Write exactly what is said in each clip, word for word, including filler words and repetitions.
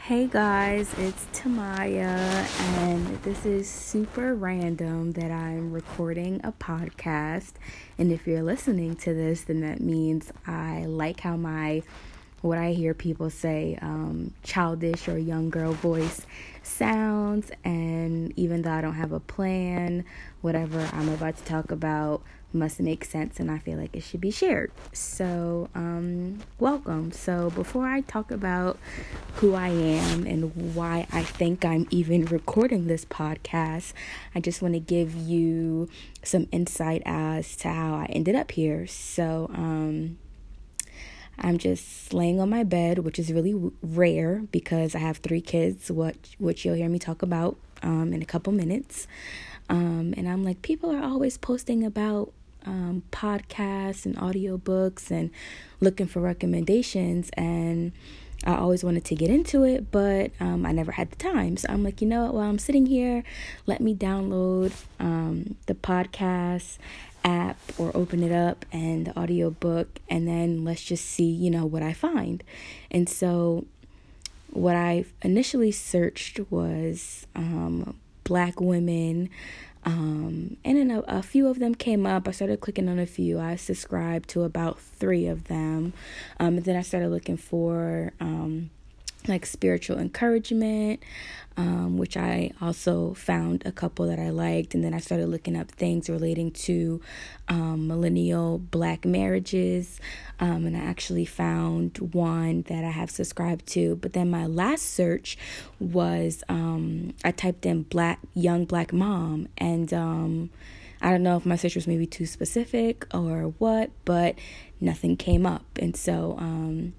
Hey guys, it's Tamaya, and this is super random that I'm recording a podcast. And if you're listening to this, then that means I like how my, what I hear people say, um, childish or young girl voice sounds. And even though I don't have a plan, whatever I'm about to talk about must make sense, and I feel like it should be shared. So, um, welcome. So, before I talk about who I am and why I think I'm even recording this podcast, I just want to give you some insight as to how I ended up here. So, um, I'm just laying on my bed, which is really w- rare because I have three kids, what which you'll hear me talk about um, in a couple minutes. Um, and I'm like, people are always posting about um, podcasts and audiobooks and looking for recommendations. And I always wanted to get into it, but um, I never had the time. So I'm like, you know what, while I'm sitting here, let me download um, the podcast app or open it up and the audiobook, and then let's just see, you know, what I find. And so what I initially searched was um, Black women, um, and then a, a few of them came up. I started clicking on a few. I subscribed to about three of them, um, and then I started looking for um, like spiritual encouragement, um, which I also found a couple that I liked. And then I started looking up things relating to um, millennial Black marriages. Um, and I actually found one that I have subscribed to. But then my last search was, um, I typed in Black, young Black mom. And um, I don't know if my search was maybe too specific or what, but nothing came up. And so um,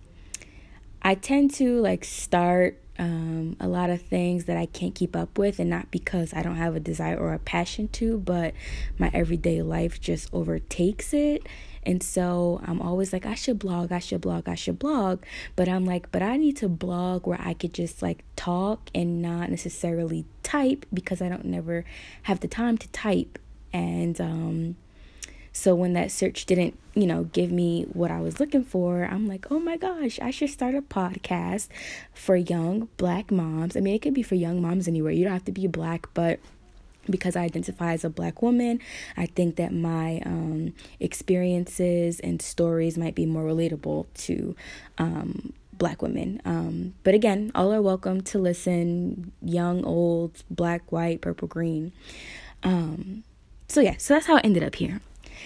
I tend to like start um, a lot of things that I can't keep up with, and not because I don't have a desire or a passion to, but my everyday life just overtakes it. And so I'm always like, I should blog, I should blog, I should blog. But I'm like, but I need to blog where I could just like talk and not necessarily type, because I don't never have the time to type. And um So when that search didn't, you know, give me what I was looking for, I'm like, oh my gosh, I should start a podcast for young Black moms. I mean, it could be for young moms anywhere. You don't have to be Black, but because I identify as a Black woman, I think that my um, experiences and stories might be more relatable to um, Black women. Um, but again, all are welcome to listen, young, old, Black, white, purple, green. Um, so yeah, so that's how I ended up here.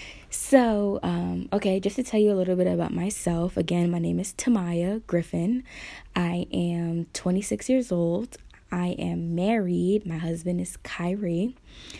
So, um, okay, just to tell you a little bit about myself. Again, my name is Tamaya Griffin. I am twenty-six years old. I am married. My husband is Kyrie.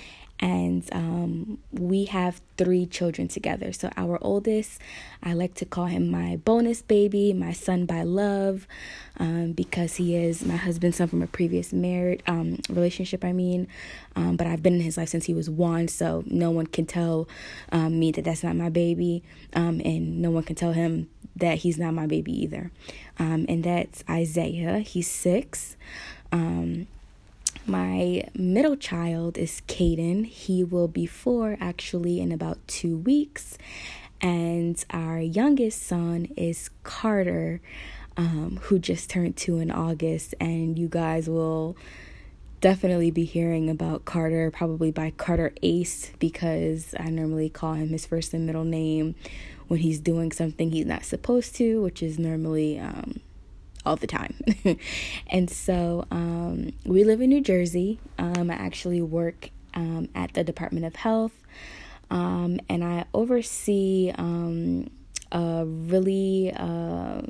And um, we have three children together. So our oldest, I like to call him my bonus baby, my son by love, um, because he is my husband's son from a previous married um, relationship, I mean. Um, but I've been in his life since he was one, so no one can tell um, me that that's not my baby. Um, and no one can tell him that he's not my baby either. Um, and that's Isaiah. He's six. Um My middle child is Caden. He will be four actually in about two weeks. And our youngest son is Carter, um, who just turned two in August. And you guys will definitely be hearing about Carter, probably by Carter Ace, because I normally call him his first and middle name when he's doing something he's not supposed to, which is normally um all the time. And so um, we live in New Jersey. Um, I actually work um, at the Department of Health, um, and I oversee um, a really, uh,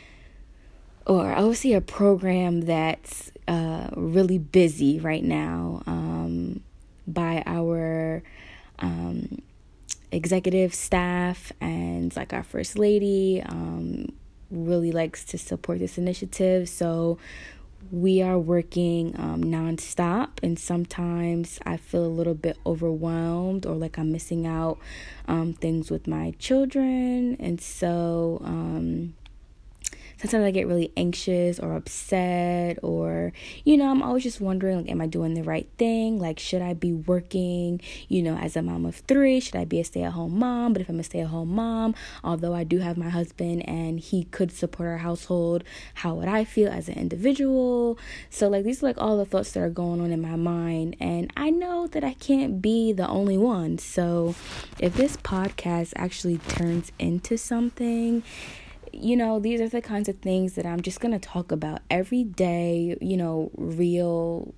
or I oversee a program that's uh, really busy right now um, by our um, executive staff and like our first lady. Um, really likes to support this initiative, so we are working um, nonstop, and sometimes I feel a little bit overwhelmed or like I'm missing out um, things with my children. And so um, sometimes I get really anxious or upset, or, you know, I'm always just wondering, like, am I doing the right thing? Like, should I be working, you know, as a mom of three? Should I be a stay-at-home mom? But if I'm a stay-at-home mom, although I do have my husband and he could support our household, how would I feel as an individual? So, like, these are, like, all the thoughts that are going on in my mind, and I know that I can't be the only one. So if this podcast actually turns into something, you know, these are the kinds of things that I'm just going to talk about every day, you know, real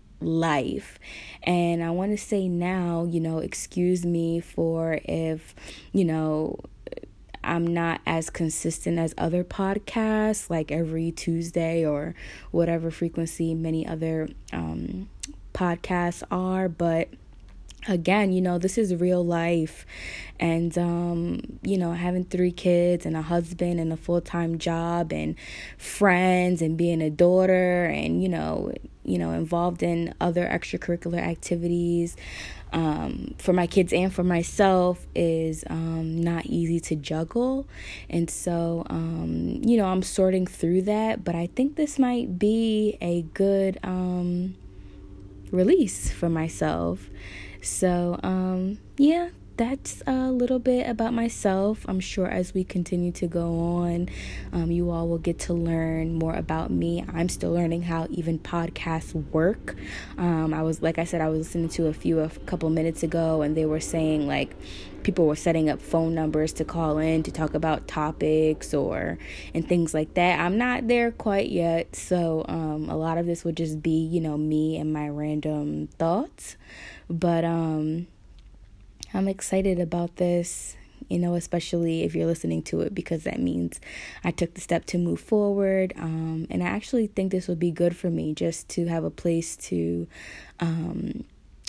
life. And I want to say now, you know, excuse me for if, you know, I'm not as consistent as other podcasts, like every Tuesday or whatever frequency many other um, podcasts are. But again, you know, this is real life. And, um, you know, having three kids and a husband and a full-time job and friends and being a daughter and, you know, you know, involved in other extracurricular activities um, for my kids and for myself is um, not easy to juggle. And so, um, you know, I'm sorting through that. But I think this might be a good um, release for myself. So, um, yeah, that's a little bit about myself. I'm sure as we continue to go on, um, you all will get to learn more about me. I'm still learning how even podcasts work. Um, I was, like I said, I was listening to a few a couple minutes ago, and they were saying, like, people were setting up phone numbers to call in to talk about topics or and things like that. I'm not there quite yet. So, um, a lot of this would just be, you know, me and my random thoughts. But um, I'm excited about this, you know, especially if you're listening to it, because that means I took the step to move forward. Um, and I actually think this would be good for me, just to have a place to um,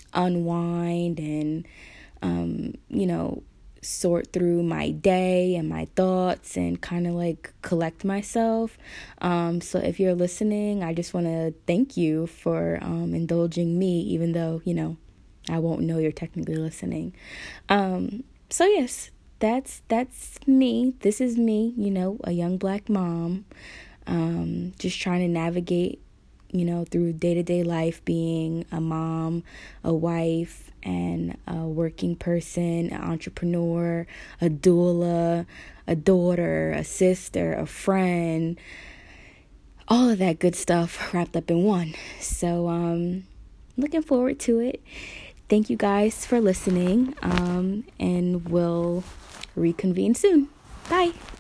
unwind and, um, you know, sort through my day and my thoughts and kind of like collect myself. Um, so if you're listening, I just want to thank you for um, indulging me, even though, you know, I won't know you're technically listening. Um, so yes, that's, that's me. This is me, you know, a young black mom, um, just trying to navigate, you know, through day-to-day life, being a mom, a wife, and a working person, an entrepreneur, a doula, a daughter, a sister, a friend, all of that good stuff wrapped up in one. So, um, looking forward to it. Thank you guys for listening, um, and we'll reconvene soon. Bye.